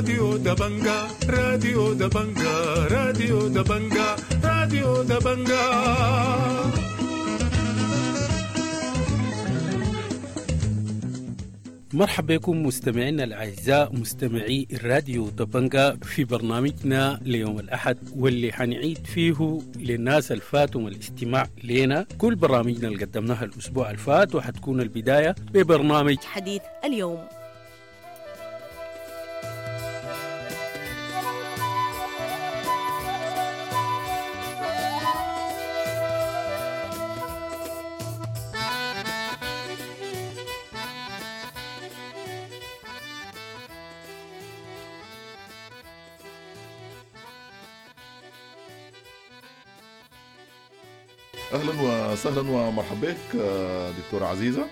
راديو دبنجا راديو دبنجا راديو دبنجا راديو دبنجا. مرحبا بكم مستمعينا الأعزاء مستمعي الراديو دبنجا في برنامجنا ليوم الأحد، واللي حنعيد فيه للناس الفاتهم الاستماع لنا كل برامجنا اللي قدمناها الأسبوع الفات، وحتكون البداية ببرنامج حديث اليوم. اهلا وسهلا ومرحبا بك دكتورة عزيزة.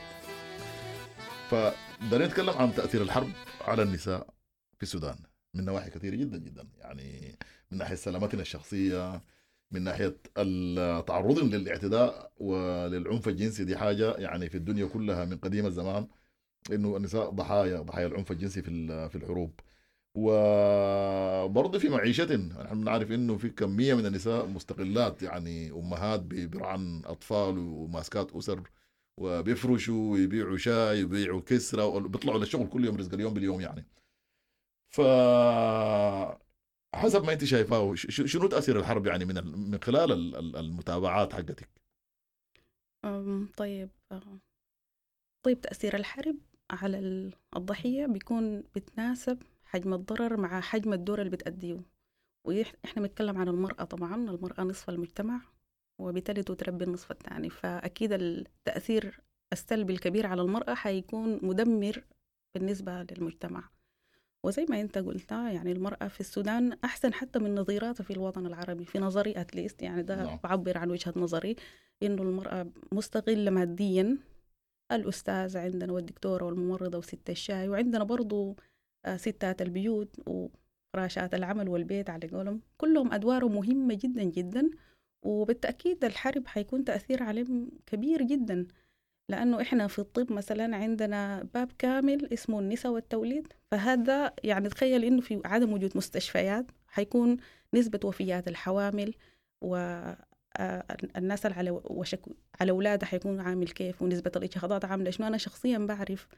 فدارين نتكلم عن تأثير الحرب على النساء في السودان من نواحي كثيرة جدا جدا، يعني من ناحية سلامتنا الشخصية، من ناحية تعرضهم للاعتداء وللعنف الجنسي. دي حاجة يعني في الدنيا كلها من قديم الزمان انه النساء ضحايا العنف الجنسي في الحروب. وبرضه في معيشتنا نحن نعرف انه في كميه من النساء مستقلات، يعني امهات بيرعن اطفال وماسكات اسر وبيفرشوا ويبيعوا شاي ويبيعوا كسرة وبيطلعوا للشغل كل يوم، رزق اليوم باليوم يعني. ف حسب ما انت شايفاه شنو تاثير الحرب يعني من خلال المتابعات حقتك؟ طيب تأثير الحرب على الضحية بيكون بتناسب حجم الضرر مع حجم الدور اللي بتأديه. وإحنا بنتكلم عن المرأة، طبعا المرأة نصف المجتمع وبالتالي تربي النصف الثاني، فأكيد التأثير السلبي الكبير على المرأة حيكون مدمر بالنسبة للمجتمع. وزي ما أنت قلتها يعني المرأة في السودان أحسن حتى من نظيراتها في الوطن العربي، في نظري أتليست، يعني ده بعبر عن وجهة نظري إنه المرأة مستغلة ماديا. الأستاذ عندنا والدكتورة والممرضة وست الشاي، وعندنا برضو ستات البيوت وفراشات العمل والبيت على قولهم، كلهم أدوارهم مهمة جدا جدا. وبالتأكيد الحرب حيكون تأثير عليهم كبير جدا، لأنه إحنا في الطب مثلا عندنا باب كامل اسمه النساء والتوليد، فهذا يعني تخيل إنه في عدم وجود مستشفيات حيكون نسبة وفيات الحوامل والناس على على أولادها حيكون عامل كيف، ونسبة الإجهاضات عاملة شنو. أنا شخصيا بعرف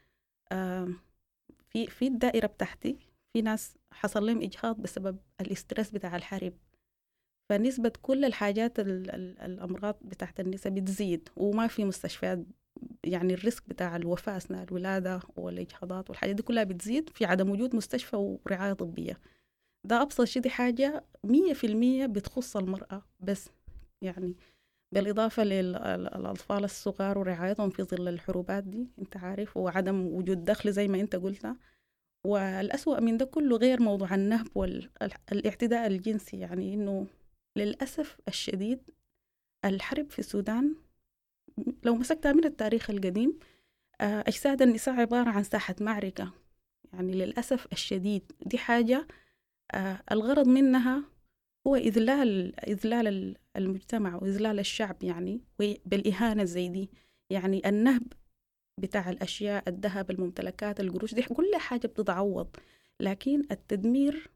في الدائرة بتاعتي في ناس حصل لهم إجهاض بسبب الاسترس بتاع الحرب، فنسبة كل الحاجات الأمراض بتاعت النساء بتزيد، وما في مستشفيات، يعني الريسك بتاع الوفاة أثناء الولادة والإجهاضات والحاجات دي كلها بتزيد في عدم وجود مستشفى ورعاية طبية. ده أبسط شيء، دي حاجة 100% بتخص المرأة بس، يعني بالإضافة للأطفال الصغار ورعايتهم في ظل الحروبات دي انت عارف، وعدم وجود دخل زي ما انت قلت. والأسوأ من ده كله غير موضوع النهب والاعتداء الجنسي، يعني إنه للأسف الشديد الحرب في السودان لو مسكتها من التاريخ القديم، أجساد النساء عبارة عن ساحة معركة، يعني للأسف الشديد. دي حاجة الغرض منها هو إذلال المجتمع وإذلال الشعب، يعني بالإهانة زي دي. يعني النهب بتاع الأشياء، الذهب، الممتلكات، القروش، دي كل حاجة بتتعوض، لكن التدمير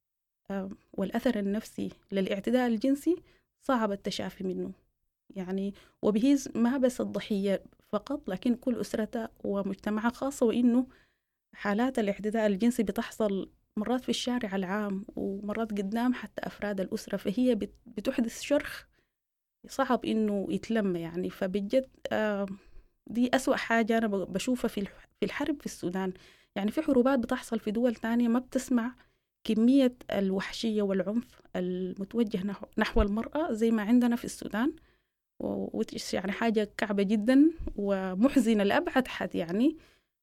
والأثر النفسي للاعتداء الجنسي صعب التشافي منه، يعني وبهيز ما بس الضحية فقط لكن كل أسرتها ومجتمعها، خاصة وإنه حالات الاعتداء الجنسي بتحصل مرات في الشارع العام ومرات قدام حتى أفراد الأسرة، فهي بتحدث شرخ صعب إنه يتلم يعني. فبجد دي أسوأ حاجة أنا بشوفها في الحرب في السودان. يعني في حروبات بتحصل في دول تانية ما بتسمع كمية الوحشية والعنف المتوجه نحو المرأة زي ما عندنا في السودان، يعني حاجة كعبة جدا ومحزنة لأبعد حد يعني.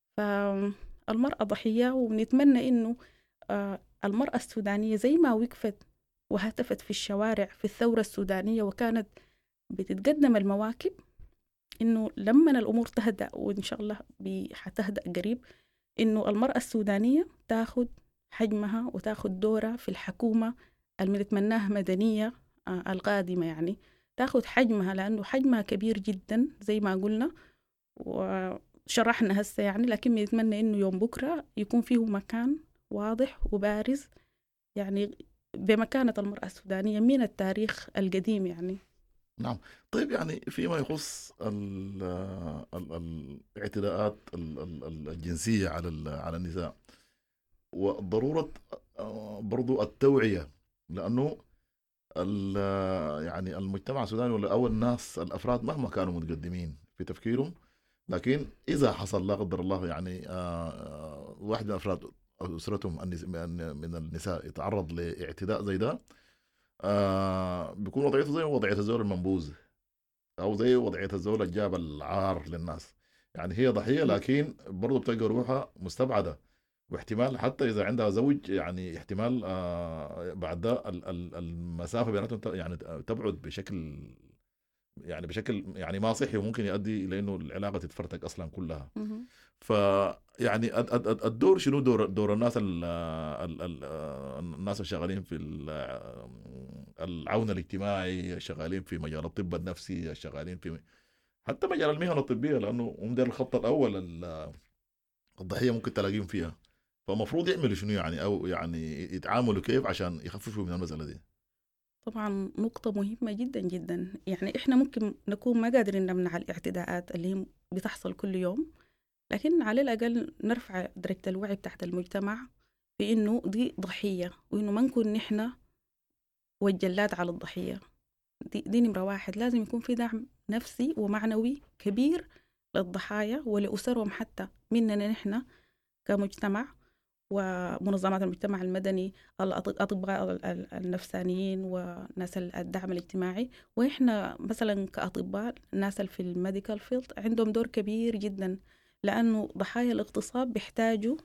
فالمرأة ضحية، ونتمنى إنه المرأة السودانية زي ما وقفت وهتفت في الشوارع في الثورة السودانية وكانت بتتقدم المواكب، إنه لما الأمور تهدأ وإن شاء الله حتهدأ قريب، إنه المرأة السودانية تاخد حجمها وتاخد دورها في الحكومة المتمناها مدنية القادمة، يعني تاخد حجمها، لأنه حجمها كبير جدا زي ما قلنا وشرحنا هسه يعني. لكن نتمنى إنه يوم بكرة يكون فيه مكان واضح وبارز يعني بمكانة المرأة السودانية من التاريخ القديم يعني. نعم. طيب يعني فيما يخص الاعتداءات الجنسية على النساء وضرورة برضو التوعية، لأنه يعني المجتمع السوداني ولا أو الناس الأفراد مهما كانوا متقدمين في تفكيرهم، لكن إذا حصل لا قدر الله يعني واحد من أفراد أسرتهم من النساء يتعرض لاعتداء زي ده، بيكون وضعيته زي وضعية الزول المنبوذ أو زي وضعية الزول اللي جاب العار للناس. يعني هي ضحية لكن برضو بتلقى روحها مستبعدة، واحتمال حتى إذا عندها زوج يعني احتمال بعد ده المسافة بيناتهم يعني تبعد بشكل يعني ما صحي، وممكن يؤدي إلى إنه العلاقة تتفرتك أصلا كلها. فيعني الدور شنو دور الناس الناس الشغالين في العون الاجتماعي، شغالين في مجال الطب النفسي، شغالين في حتى مجال المهن الطبية، لأنه هم داير الخط الأول الضحية ممكن تلاقيهم فيها. فمفروض يعملوا شنو يعني، أو يعني يتعاملوا كيف عشان يخففوا من المسألة دي؟ طبعا نقطة مهمة جدا جدا. يعني إحنا ممكن نكون ما قادرين نمنع الاعتداءات اللي هي بتحصل كل يوم، لكن على الأقل نرفع درجة الوعي بتاعت المجتمع بإنه دي ضحية، وإنه ما نكون نحن والجلاد على الضحية. دي نمرة واحد. لازم يكون في دعم نفسي ومعنوي كبير للضحايا ولأسرهم، حتى مننا نحن كمجتمع ومنظمات المجتمع المدني، الأطباء النفسانيين وناس الدعم الاجتماعي. وإحنا مثلا كأطباء الناس في الميديكال فيلد عندهم دور كبير جدا، لأنه ضحايا الاغتصاب بيحتاجوا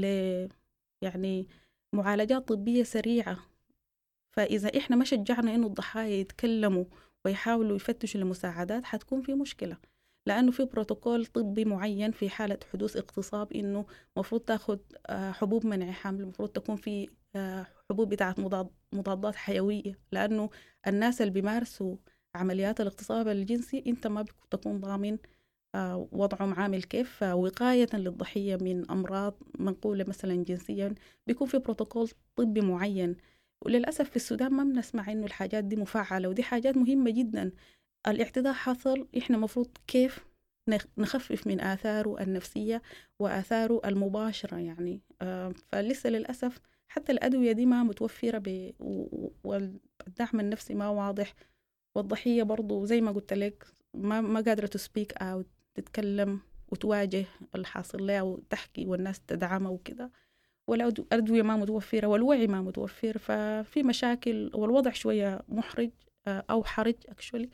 يعني معالجات طبية سريعة. فإذا إحنا ما شجعنا إنه الضحايا يتكلموا ويحاولوا يفتشوا لمساعدات، حتكون في مشكلة، لأنه في بروتوكول طبي معين في حالة حدوث اغتصاب، إنه مفروض تاخد حبوب منع حمل، مفروض تكون في حبوب بتاعت مضادات حيوية، لأنه الناس اللي بيمارسوا عمليات الاغتصاب الجنسي أنت ما بتكون ضامن وضعهم عامل كيف. وقاية للضحية من أمراض منقولة مثلا جنسيا بيكون في بروتوكول طبي معين. وللأسف في السودان ما بنسمع إنه الحاجات دي مفعلة، ودي حاجات مهمة جدا. الاعتداء حصل، إحنا مفروض كيف نخفف من آثاره النفسية وآثاره المباشرة يعني. فلسه للأسف حتى الأدوية دي ما متوفرة والدعم النفسي ما واضح، والضحية برضو زي ما قلت لك ما قادرة تسبيك أو تتكلم وتواجه الحاصل لها وتحكي والناس تدعمها وكده، والأدوية ما متوفرة والوعي ما متوفر. ففي مشاكل والوضع شوية محرج أو حرج أكشولي.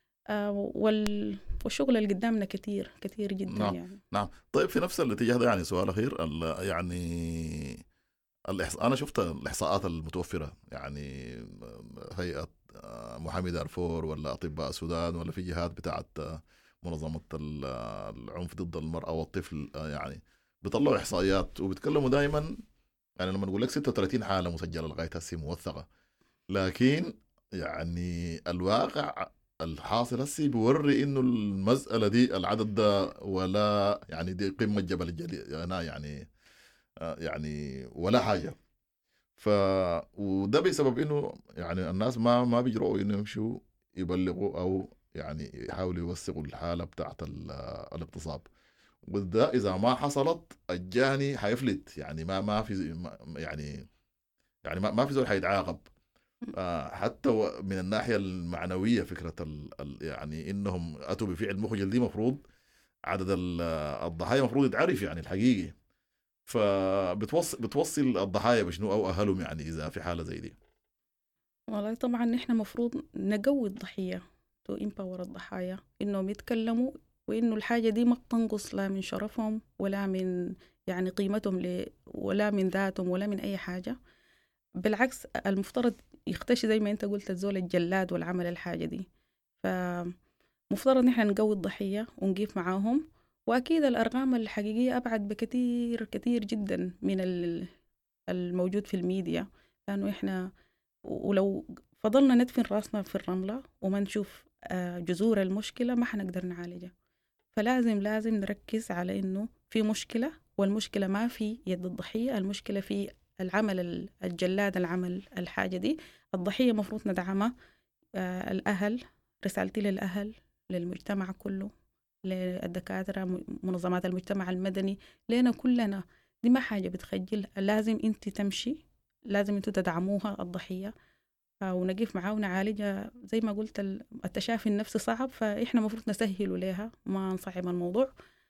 والشغل اللي قدامنا كتير جدا. نعم. يعني نعم. طيب في نفس الاتجاه ده يعني سؤال أخير، يعني أنا شفت الإحصاءات المتوفرة، يعني هيئة محامي دارفور ولا أطباء السودان ولا في جهات بتاعت منظمة العنف ضد المرأة والطفل، يعني بيطلعوا إحصائيات وبيتكلموا دائما. يعني لما نقول لك 36 حالة مسجلة لغاية هسه موثقة، لكن يعني الواقع الحاصل هسه بيوري إنه المسألة دي العدد ده ولا يعني دي قمة جبل الجليل يعني ولا حاجة. وده بسبب إنه يعني الناس ما بيجرؤوا إنه يمشوا يبلغوا أو يعني يحاولوا يوثقوا الحالة بتاعت الاغتصاب. وده إذا ما حصلت الجاني حيفلت، يعني ما في يعني ما في زول حيتعاقب. حتى من الناحية المعنوية فكرة يعني إنهم أتوا بفعل مخجل دي مفروض عدد الضحايا مفروض يتعرف يعني الحقيقي. بتوصل الضحايا بشنو أو أهلهم يعني إذا في حالة زي دي؟ والله طبعا نحن مفروض نقوي الضحية، تو إمباور الضحايا إنهم يتكلموا، وإنه الحاجة دي ما بتنقص لا من شرفهم ولا من يعني قيمتهم ولا من ذاتهم ولا من أي حاجة. بالعكس المفترض يختشي زي ما أنت قلت الزول الجلاد والعمل الحاجة دي. فمفترض نحن نقوي الضحية ونقيف معاهم. وأكيد الأرقام الحقيقية أبعد بكثير جدا من الموجود في الميديا، لأنه إحنا ولو فضلنا ندفن راسنا في الرملة وما نشوف جذور المشكلة ما حنقدر نعالجها. فلازم نركز على إنه في مشكلة، والمشكلة ما في يد الضحية، المشكلة في العمل الجلاد العمل الحاجة دي. الضحية مفروض ندعمها. الأهل، رسالتي للأهل، للمجتمع كله، للدكاترة، منظمات المجتمع المدني، لنا كلنا. دي ما حاجة بتخجل، لازم انت تمشي، لازم انتوا تدعموها الضحية ونقف معاه ونعالجها. زي ما قلت التشافي النفسي صعب، فإحنا مفروض نسهل لها ما نصعب الموضوع،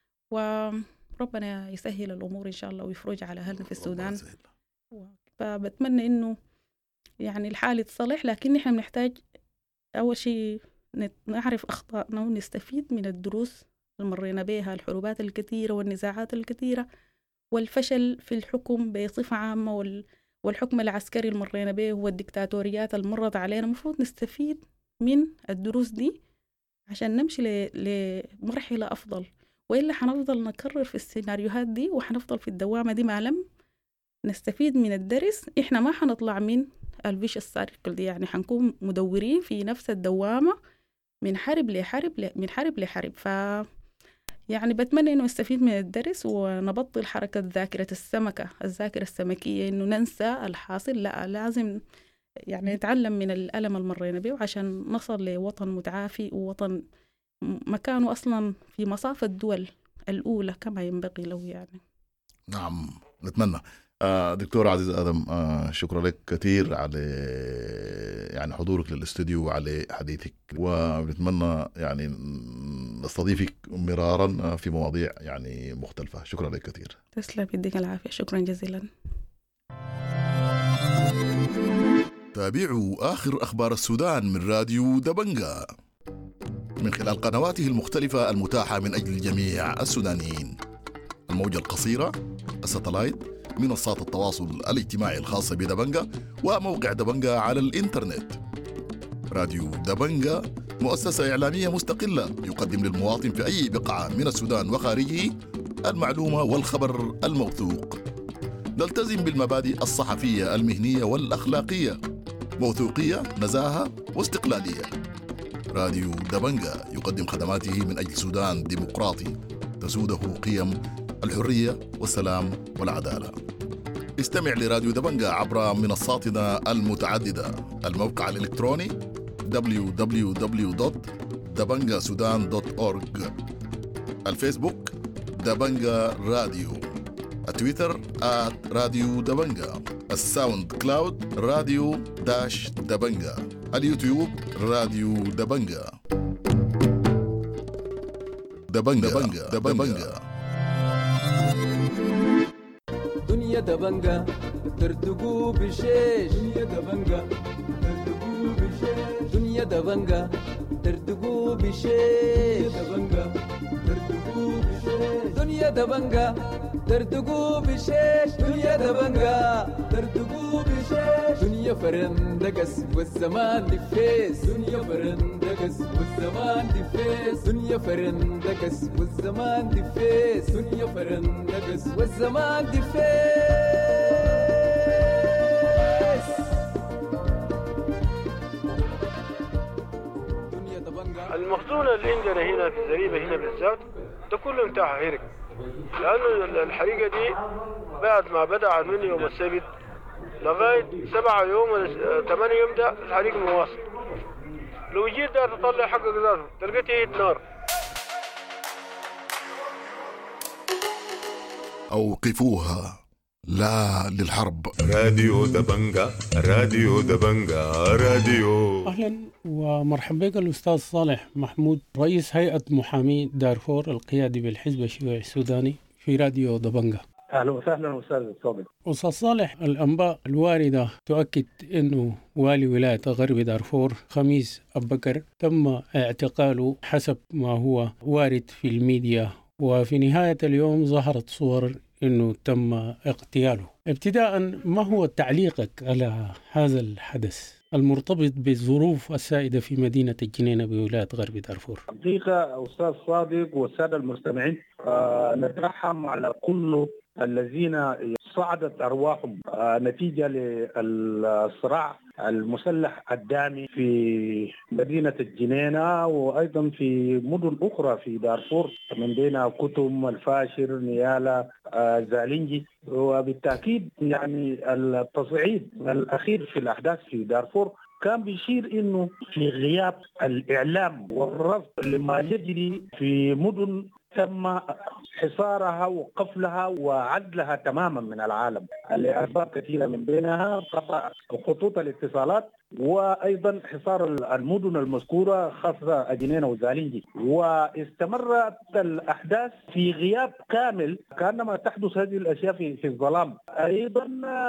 وربنا يسهل الأمور إن شاء الله ويفرج على أهلنا في السودان. فبتمنى إنه يعني الحال يتصلح، لكن إحنا بنحتاج أول شيء نعرف أخطائنا ونستفيد من الدروس اللي مرينا بها، الحروبات الكثيرة والنزاعات الكثيرة والفشل في الحكم بصفة عامة والحكم العسكري اللي مرينا به والدكتاتوريات اللي مرت علينا. المفروض نستفيد من الدروس دي عشان نمشي لمرحلة أفضل، وإلا حنفضل نكرر في السيناريوهات دي وحنفضل في الدوامة دي ما لم نستفيد من الدرس. إحنا ما حنطلع من الفيش الساركل دي، يعني حنكون مدورين في نفس الدوامة من حرب لحرب من حرب لحرب. يعني بتمنى إنه نستفيد من الدرس ونبطل حركة ذاكرة الذاكرة السمكية، إنه ننسى الحاصل. لا، لازم يعني نتعلم من الألم اللي مرينا به عشان نصل لوطن متعافي ووطن مكانه أصلا في مصاف الدول الأولى كما ينبغي له يعني. نعم، نتمنى. دكتور عزيز آدم، شكرا لك كثير على يعني حضورك للاستوديو وعلى حديثك، ونتمنى يعني نستضيفك مرارا في مواضيع يعني مختلفة. شكرا لك كثير. تسلم، يديك العافية، شكرا جزيلا. تابعوا آخر أخبار السودان من راديو دبنجا من خلال قنواته المختلفة المتاحة من أجل جميع السودانيين: الموجة القصيرة، الساتلايت، منصات التواصل الاجتماعي الخاصة بدبنجا، وموقع دبنجا على الإنترنت. راديو دبنجا مؤسسة إعلامية مستقلة يقدم للمواطن في أي بقعة من السودان وخارجه المعلومة والخبر الموثوق. نلتزم بالمبادئ الصحفية المهنية والأخلاقية: موثوقية، نزاهة، واستقلالية. راديو دبنجا يقدم خدماته من أجل سودان ديمقراطي تسوده قيم الحرية والسلام والعدالة. استمع لراديو دبنجا عبر منصاتنا المتعددة: الموقع الإلكتروني www.dabangasudan.org، الفيسبوك دبنجا راديو، التويتر @راديو دبنجا، الساوند كلاود راديو دبنجا، اليوتيوب راديو دبنجا. دبنجا. دنيا دبنجا ترتقو بشيش، دنيا دبنجا ترتقو بشيش، دنيا دبنجا ترتقو بشيش، دبنجا ترتقو بشيش، دنيا دبنجا ترتقو بشيش، دنيا دبنجا ترتقو بشيش، دنيا فرندقس والزمان دفيس، دنيا فرندقس والزمان دفيس، دنيا فرندقس والزمان دفيس، دنيا فرندقس والزمان دفيس. المخزون اللي عندنا هنا في الزريبة هنا بالذات ده كله انتهى هرق، لأنه الحريقة دي بعد ما بدأ من يوم السبت لغاية 7 يوم ولا 8 يوم ده الحريق مواصل. لو جيت دار تطلع حقك ذاته تلقيت هي نار. أوقفوها، لا للحرب. راديو دبنجا، راديو دبنجا، راديو. أهلا ومرحبا بك الأستاذ صالح محمود، رئيس هيئة محامي دارفور القيادي بالحزب الشيوعي السوداني، في راديو دبنجا. أهلا وسهلا أستاذ صادق. أستاذ صالح، الأنباء الواردة تؤكد أنه والي ولاية غرب دارفور خميس أبو بكر تم اعتقاله حسب ما هو وارد في الميديا، وفي نهاية اليوم ظهرت صور أنه تم اغتياله. ابتداء، ما هو تعليقك على هذا الحدث المرتبط بالظروف السائدة في مدينة الجنينة بولاية غرب دارفور؟ حقيقة أستاذ صادق والسادة المستمعين، نترحم على كل الذين صعدت أرواحهم نتيجة للصراع المسلح الدامي في مدينة الجنينة وأيضا في مدن أخرى في دارفور من بين كتم، الفاشر، نيالا، زالينجي. وبالتأكيد يعني التصعيد الأخير في الأحداث في دارفور كان بيشير انه في غياب الاعلام والرفض لما يجري في مدن تم حصارها وقفلها وعزلها تماما من العالم لاسباب كثيره، من بينها قطع خطوط الاتصالات وايضا حصار المدن المذكوره خاصه جنينه وزالينجي. واستمرت الاحداث في غياب كامل، كانما تحدث هذه الاشياء في الظلام. ايضا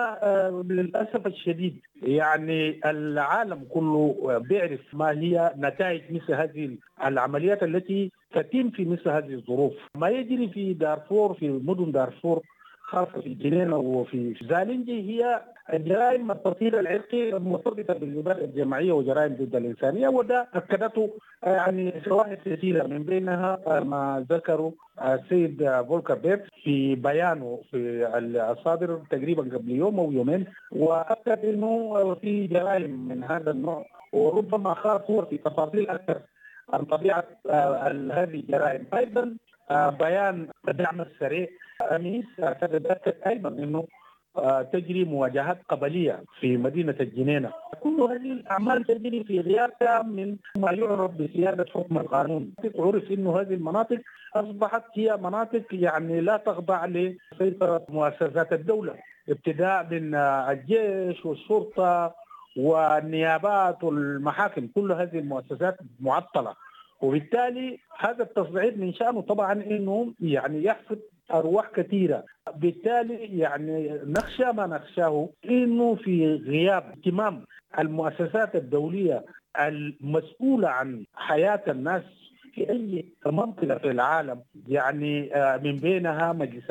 للاسف الشديد يعني العالم كله بيعرف ما هي نتائج مثل هذه العمليات التي تتم في مثل هذه الظروف. ما يجري في دارفور، في مدن دارفور خاصة في جنينة وفي زالينجي، هي جرائم التطهير العرقي المرتبطة بالإبادة الجماعية وجرائم ضد الإنسانية، وده أكدته يعني شواهد كثيرة، من بينها ما ذكره السيد فولكر بيت في بيانه في الصادر تقريبا قبل يوم أو يومين، وأكد أنه في جرائم من هذا النوع، وربما خاض هو في تفاصيل أكثر عن طبيعة هذه الجرائم. أيضا بيان الدعم السريع أنيس أكد أيضا أنه تجري مواجهات قبلية في مدينة الجنينة. كل هذه الأعمال تجري في غياب من ما يعرف بسيادة حكم القانون. عرف أنه هذه المناطق أصبحت هي مناطق يعني لا تخضع لسيطرة مؤسسات الدولة، ابتداء من الجيش والشرطة والنيابات والمحاكم. كل هذه المؤسسات معطلة، وبالتالي هذا التصعيد من شأنه طبعا أنه يعني يحفظ أرواح كثيرة. بالتالي يعني نخشى ما نخشاه أنه في غياب اهتمام المؤسسات الدولية المسؤولة عن حياة الناس في أي منطقة في العالم، يعني من بينها مجلس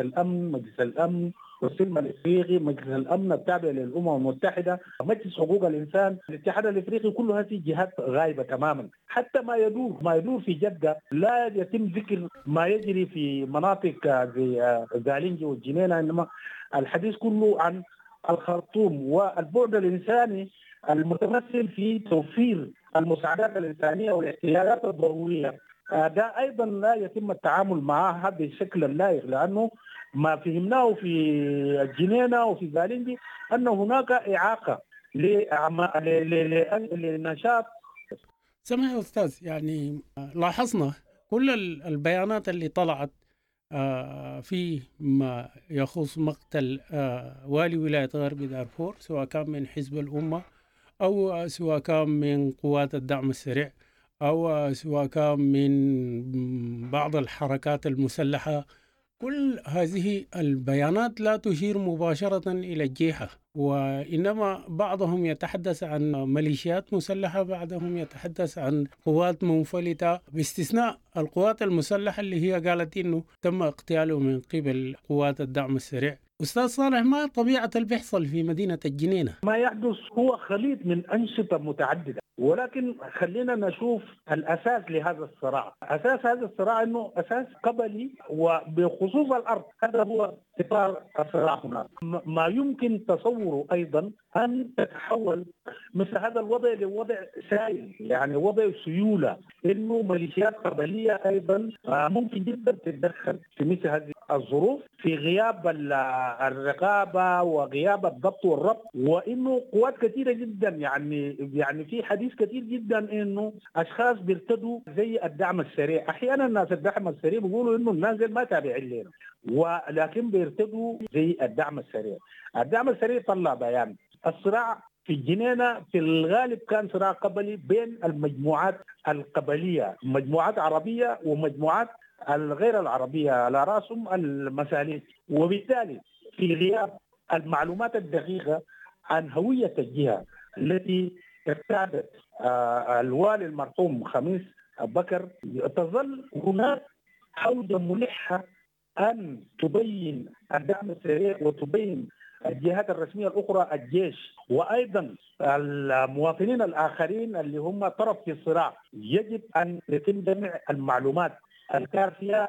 الأمن والسلم الافريقي، مجلس الامن التابع للامم المتحده، مجلس حقوق الانسان، الاتحاد الافريقي، كل هذه الجهات غايبه تماما. حتى ما يدور في جده لا يتم ذكر ما يجري في مناطق زي زالينجي والجنينه، انما الحديث كله عن الخرطوم والبعد الانساني المتمثل في توفير المساعدات الانسانيه والاحتياجات الضروريه. ده ايضا لا يتم التعامل معها بشكل لائق، لانه ما فهمناه في الجنينة وفي زالينجي أن هناك إعاقة لنشاط. سمع يا أستاذ، يعني لاحظنا كل البيانات اللي طلعت في ما يخص مقتل والي ولاية غرب دارفور، سواء كان من حزب الأمة أو سواء كان من قوات الدعم السريع أو سواء كان من بعض الحركات المسلحة. كل هذه البيانات لا تشير مباشرة إلى الجيحة، وإنما بعضهم يتحدث عن ميليشيات مسلحة، بعضهم يتحدث عن قوات منفلتة، باستثناء القوات المسلحة اللي هي قالت إنه تم اغتياله من قبل قوات الدعم السريع. أستاذ صالح، ما طبيعة اللي بيحصل في مدينة الجنينة؟ ما يحدث هو خليط من أنشطة متعددة، ولكن خلينا نشوف الأساس لهذا الصراع. أساس هذا الصراع أنه أساس قبلي، وبخصوص الأرض هذا هو إطار الصراع هناك. ما يمكن تصوره أيضا أن تتحول مثل هذا الوضع لوضع سائل، يعني وضع سيولة، إنه ميليشيات قبلية أيضا ممكن جدا تتدخل في مثل هذه الظروف في غياب الرقابة وغياب الضبط والربط، وإنه قوات كثيرة جدا يعني في حديث كثير جدا إنه أشخاص بيرتدوا زي الدعم السريع. أحيانا الناس الدعم السريع بيقولوا إنه الناس ما تابعين لنا، ولكن بيرتدوا زي الدعم السريع. الدعم السريع طلع بيان. الصراع في الجنينة في الغالب كان صراع قبلي بين المجموعات القبلية، مجموعات عربية ومجموعات الغير العربية، على رأسهم المساليك. وبالتالي في غياب المعلومات الدقيقة عن هوية الجهة التي ارتادت الوالي المرحوم خميس بكر، تظل هناك حوزة ملحة أن تبين الدعم السريع وتبين الجهات الرسمية الأخرى، الجيش، وأيضا المواطنين الآخرين اللي هم طرف في الصراع. يجب أن يتم جمع المعلومات الكافية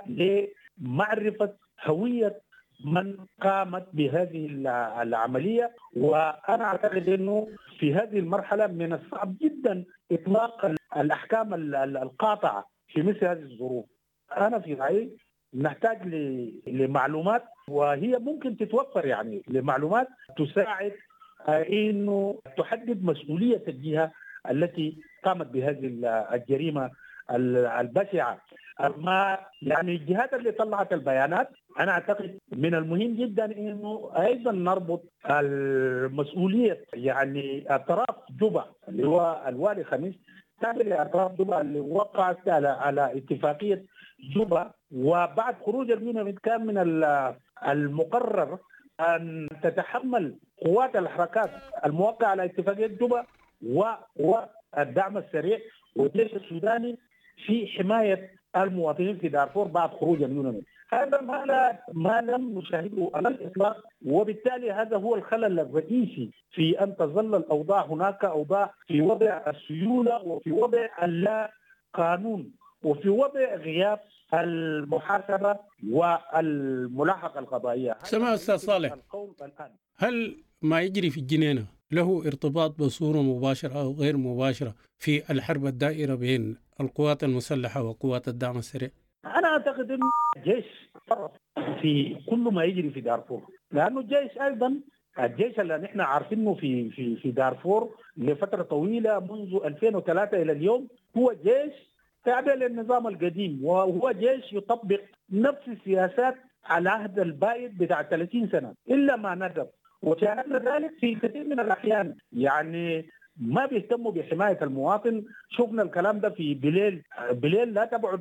لمعرفة هوية من قامت بهذه العملية. وأنا أعتقد أنه في هذه المرحلة من الصعب جدا إطلاق الأحكام القاطعة في مثل هذه الظروف. أنا في رأيي نحتاج لمعلومات، وهي ممكن تتوفر يعني لمعلومات تساعد انه تحدد مسؤوليه الجهه التي قامت بهذه الجريمه البشعه. اما يعني الجهات اللي طلعت البيانات، انا اعتقد من المهم جدا انه ايضا نربط المسؤوليه يعني اطراف جوبا اللي هو الوالي خميس تابع اطراف جوبا اللي وقعت على اتفاقيه جوبا، وبعد خروج اليونان كان من المقرر ان تتحمل قوات الحركات الموقعه على اتفاقيه جوبا والدعم السريع والجيش السوداني في حمايه المواطنين في دارفور بعد خروج اليونان. هذا ما لم نشاهده على الاطلاق، وبالتالي هذا هو الخلل الرئيسي في ان تظل الاوضاع هناك اوضاع في وضع السيوله وفي وضع اللا قانون وفي وضع غياب المحاسبه والملاحقه القضائيه. سمع أستاذ صالح، هل ما يجري في الجنينة له ارتباط بصورة مباشرة أو غير مباشرة في الحرب الدائرة بين القوات المسلحة وقوات الدعم السريع؟ أنا أعتقد أن الجيش فرط في كل ما يجري في دارفور، لأنه الجيش أيضا الجيش اللي نحن عارفينه في دارفور لفترة طويلة منذ 2003 إلى اليوم هو جيش تابع للنظام القديم، وهو جيش يطبق نفس السياسات على عهد البائد بتاع 30 سنة إلا ما ندر، وشاهدنا ذلك في كثير من الأحيان. يعني ما بيهتموا بحماية المواطن. شفنا الكلام ده في بليل لا تبعد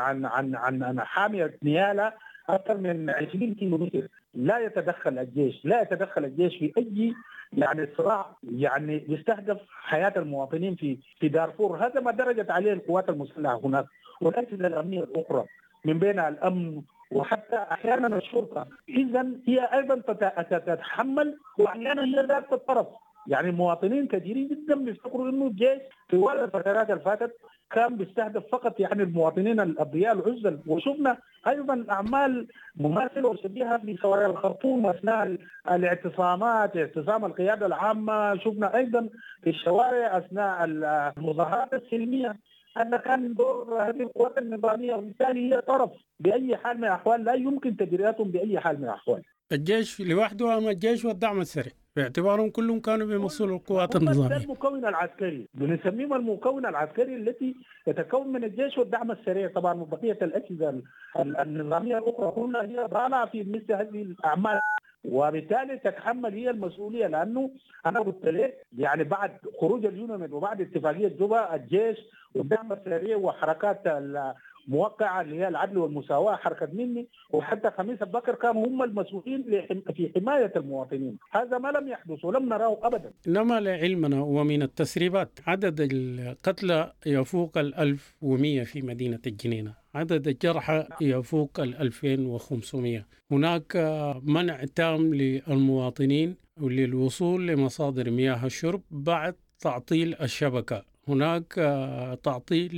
عن حامية نيالا أكثر من 20 كيلومتر. لا يتدخل الجيش في أي يعني صراع يعني يستهدف حياة المواطنين في دارفور. هذا ما درجت عليه القوات المسلحة هناك والأجهزة الأمنية الأخرى من بين الأمن وحتى أحيانا الشرطة. إذا هي أيضا تتحمل وأحيانا هي ذات الطرف. يعني مواطنين كثيرين جدا بيفتكروا انه الجيش طوال الفترات اللي فاتت كان بيستهدف فقط يعني المواطنين الابرياء العزل، وشفنا ايضا اعمال مماثله وشبيهه في شوارع الخرطوم اثناء الاعتصامات، اعتصام القياده العامه، شفنا ايضا في الشوارع اثناء المظاهرات السلميه. هذا كان دور هذه القوات النظاميه، وبالتالي هي طرف باي حال من الاحوال، لا يمكن تجرياتهم باي حال من الاحوال. الجيش لوحده أم الجيش والدعم السريع باعتبارهم كلهم كانوا بمسؤول القوات النظامية؟ المكون العسكري بنسميه المكون العسكري التي يتكون من الجيش والدعم السريع طبعا، وبقية الأجهزة النظامية الأخرى كلها هي ضالعة في مثل هذه الأعمال، وبالتالي تتحمل هي المسؤولية. لأنه أنا قلت لك يعني بعد خروج اليونان وبعد اتفاقية جوبا الجيش والدعم السريع وحركات موقعة اللي هي العدل والمساواة حركة مني وحتى خميس البكر كانوا هم المسؤولين في حماية المواطنين. هذا ما لم يحدث ولم نراه أبدا. إنما لعلمنا ومن التسريبات عدد القتلى يفوق 1100 في مدينة الجنينة، عدد الجرحى يفوق 2500. هناك منع تام للمواطنين للوصول لمصادر مياه الشرب بعد تعطيل الشبكة، هناك تعطيل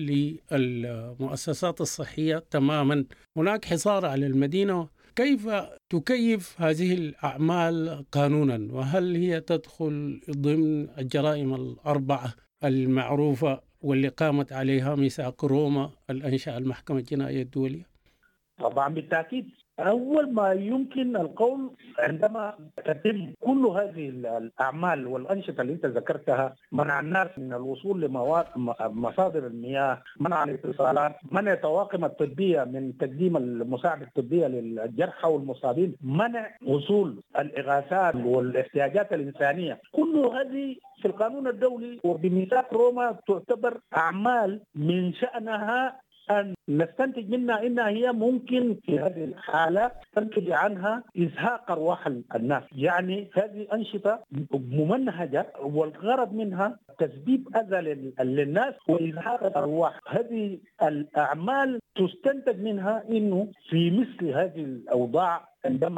للمؤسسات الصحية تماما، هناك حصار على المدينة. كيف تكيف هذه الأعمال قانونا، وهل هي تدخل ضمن الجرائم الأربعة المعروفة واللي قامت عليها ميثاق روما الأنشاء المحكمة الجنائية الدولية؟ طبعا بالتأكيد أول ما يمكن القول عندما تتم كل هذه الأعمال والأنشطة اللي أنت ذكرتها، منع الناس من الوصول لمصادر المياه، منع الاتصالات، منع الطواقم الطبية من تقديم المساعدة الطبية للجرحى والمصابين، منع وصول الإغاثات والاحتياجات الإنسانية، كل هذه في القانون الدولي وبميثاق روما تعتبر أعمال من شأنها أن نستنتج منها إنها هي ممكن في هذه الحالة تنتج عنها إزهاق أرواح الناس. يعني هذه أنشطة ممنهجة والغرض منها تسبيب أذى للناس وإزهاق الأرواح. هذه الأعمال تستنتج منها إنه في مثل هذه الأوضاع عندما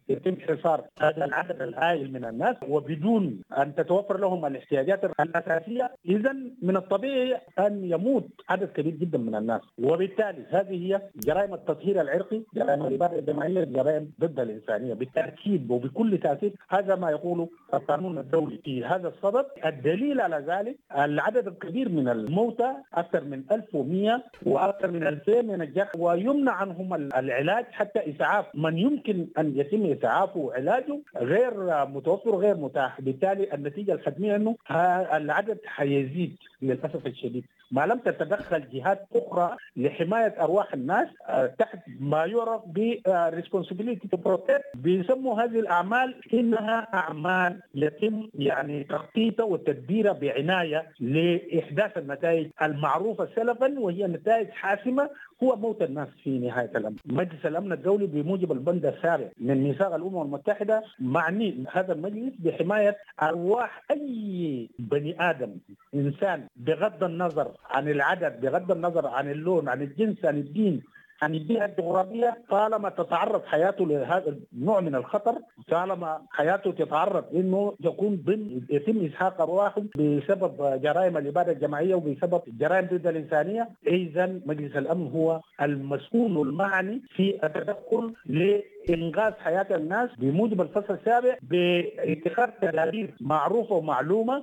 يتم حصار هذا العدد الهائل من الناس وبدون أن تتوفر لهم الاحتياجات الأساسية، إذا من الطبيعي أن يموت عدد كبير جدا من الناس. وبالتالي هذه هي جرائم التطهير العرقي، جرائم الإبادة الجماعية، جرائم ضد الإنسانية بالتأكيد وبكل تأكيد. هذا ما يقوله القانون الدولي في هذا الصدد. الدليل على ذلك العدد الكبير من الموتى، أكثر من 1100 وأكثر من 2000 من الجرحى، ويمنع عنهم العلاج حتى إسعاف من يمكن أن يتم إسعافه وعلاجه غير متوفر غير متاح. بالتالي النتيجة الحتمية أنه العدد حيزيد للأسف الشديد ما لم تتدخل جهات أخرى لحماية أرواح الناس تحت ما يعرف ب responsibility to protect. بيسموا هذه الأعمال إنها أعمال يتم يعني تخطيطها وتدبيرها بعناية لإحداث النتائج المعروفة سلفا، وهي نتائج حاسمة هو موت الناس في نهاية الأمر. مجلس الأمن الدولي بموجب البند السابع من ميثاق الأمم المتحدة معني هذا المجلس بحماية أرواح أي بني آدم إنسان بغض النظر عن العدد، بغض النظر عن اللون، عن الجنس، عن الدين، عن البيئة الجغرافية، طالما تتعرض حياته لهذا النوع من الخطر، طالما حياته تتعرض إنه يكون ضمن يتم إسحاق أرواحه بسبب جرائم الإبادة الجماعية وبسبب جرائم ضد الإنسانية، إذن مجلس الأمن هو المسؤول المعني في التدخل لإنقاذ حياة الناس بموجب الفصل السابع باتخاذ تدابير معروفة ومعلومة.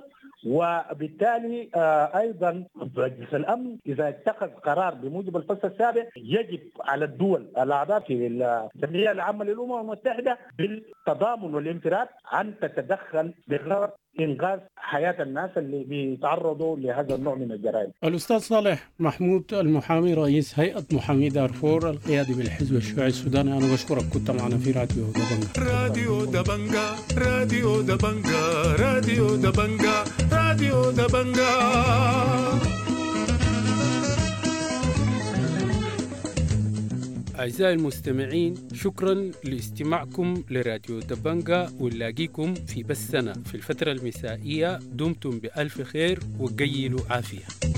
وبالتالي أيضا مجلس الأمن إذا اتخذ قرار بموجب الفصل السابع يجب على الدول الأعضاء في الجمعية العامة للأمم المتحدة بالتضامن والانفراد أن تتدخل بغرض إنقاذ حياة الناس اللي بيتعرضوا لهذا النوع من الجرائم. الأستاذ صالح محمود المحامي رئيس هيئة محامي دارفور القيادي بالحزب الشيوعي السوداني، أنا بشكرك كنت معنا في راديو دبنجا. راديو دبنجا راديو دبنجا راديو دبنجا راديو دبنجا. أعزائي المستمعين، شكرا لاستماعكم لراديو دبنجا، ونلاقيكم في بثنا في الفترة المسائية. دمتم بألف خير وقيلوا عافية.